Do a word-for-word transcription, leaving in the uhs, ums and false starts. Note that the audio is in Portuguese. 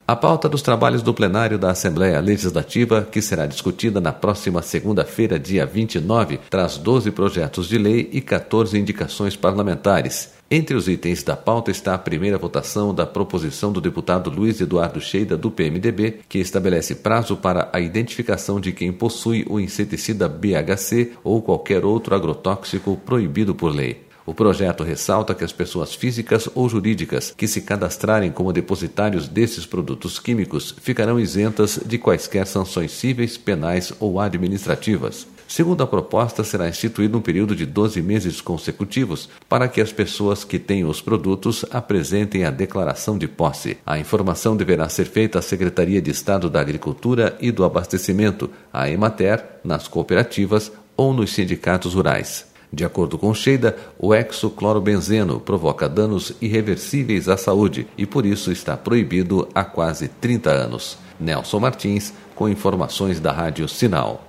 A pauta dos trabalhos do plenário da Assembleia Legislativa, que será discutida na próxima segunda-feira, dia vinte e nove, traz doze projetos de lei e quatorze indicações parlamentares. Entre os itens da pauta está a primeira votação da proposição do deputado Luiz Eduardo Sheida, do P M D B, que estabelece prazo para a identificação de quem possui o inseticida B H C ou qualquer outro agrotóxico proibido por lei. O projeto ressalta que as pessoas físicas ou jurídicas que se cadastrarem como depositários desses produtos químicos ficarão isentas de quaisquer sanções cíveis, penais ou administrativas. Segundo a proposta, será instituído um período de doze meses consecutivos para que as pessoas que têm os produtos apresentem a declaração de posse. A informação deverá ser feita à Secretaria de Estado da Agricultura e do Abastecimento, a Emater, nas cooperativas ou nos sindicatos rurais. De acordo com Sheida, o hexoclorobenzeno provoca danos irreversíveis à saúde e por isso está proibido há quase trinta anos. Nelson Martins, com informações da Rádio Sinal.